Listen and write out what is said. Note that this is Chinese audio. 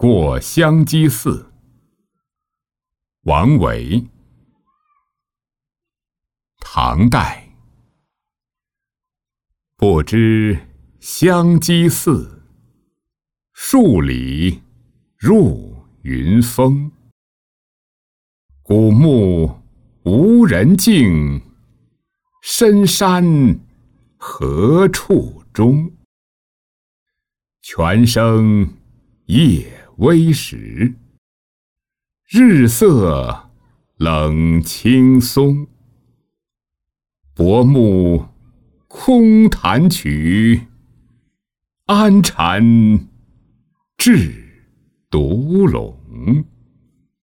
过香积寺。王维。唐代。不知香积寺，数里入云峰。古木无人径，深山何处钟？泉声夜微时，日色冷青松。薄暮空弹曲，安禅至独拢。